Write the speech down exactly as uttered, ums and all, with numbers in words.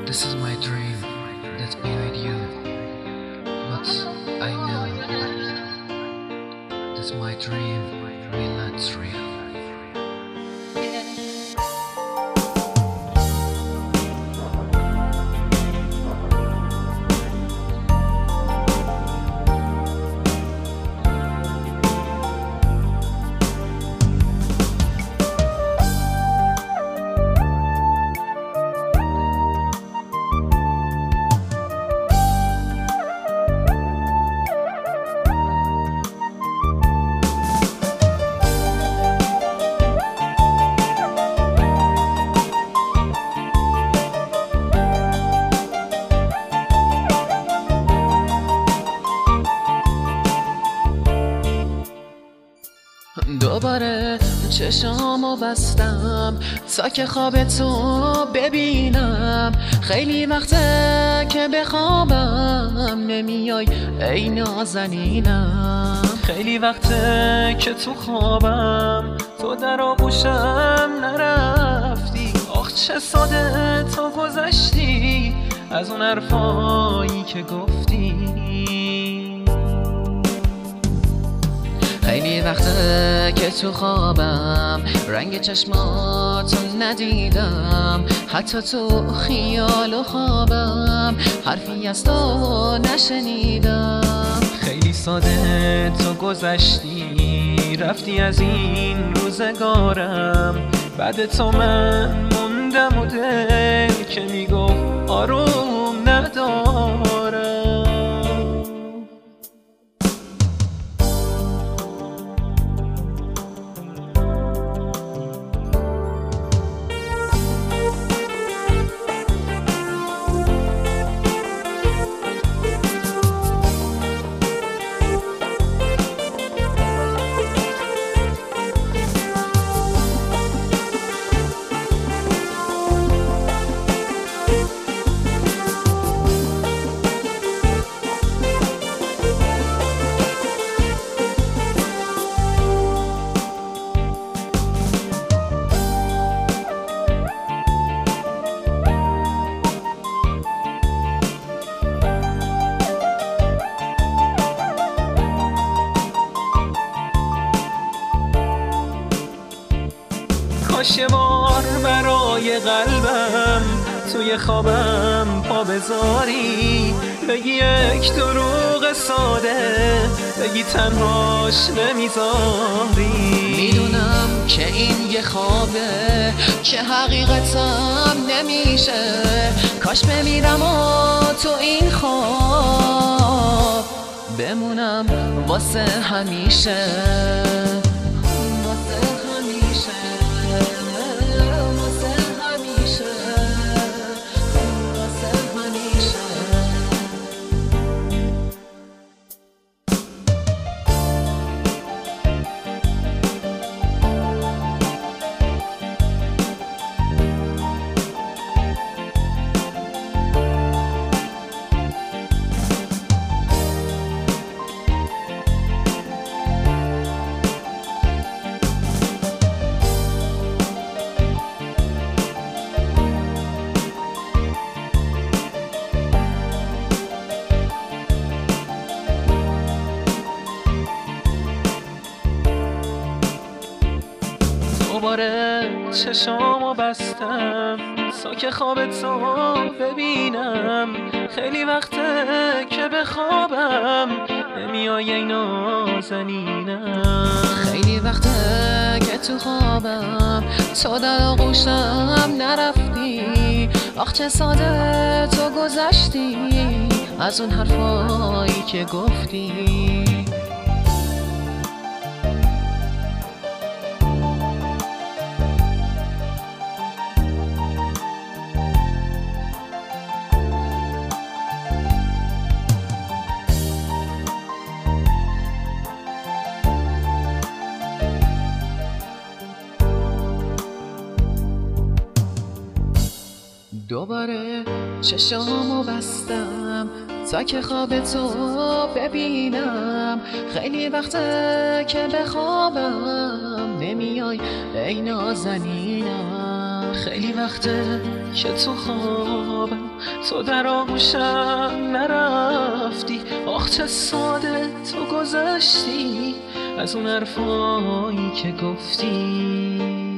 This is my dream, that's be with you. But I know that's my dream, real not real. دوباره چشامو بستم تا که خواب تو ببینم. خیلی وقته که بخوابم نمیای ای نازنینم. خیلی وقته که تو خوابم تو در آغوشم نرفتی. آخ چه ساده تو گذشتی از اون حرفایی که گفتی. خیلی وقته که تو خوابم رنگ چشماتو ندیدم. حتی تو خیال و خوابم حرفی از تو نشنیدم. خیلی ساده تو گذشتی رفتی از این روزگارم. بعد تو من موندم و دل که میگفت آروم ندارم. کاش یه بار برای قلبم توی خوابم پا بذاری. بگی یک دروغ ساده بگی تنهاش نمیذاری. میدونم که این یه خوابه که حقیقتم نمیشه. کاش بمیرم و تو این خواب بمونم واسه همیشه. دوباره چشامو بستم تا که خواب تو ببینم. خیلی وقته که بخوابم نمیای ای نازنینم. خیلی وقته که تو خوابم تو در آغوشم نرفتی. آخ چه ساده تو گذشتی از اون حرفایی که گفتی. دوباره چشامو بستم تا که خواب تو ببینم. خیلی وقته که بخوابم نمیای ای نازنینم. خیلی وقته که تو خوابم، تو در آغوشم نرفتی. آخ چه ساده تو گذشتی از اون حرفایی که گفتی.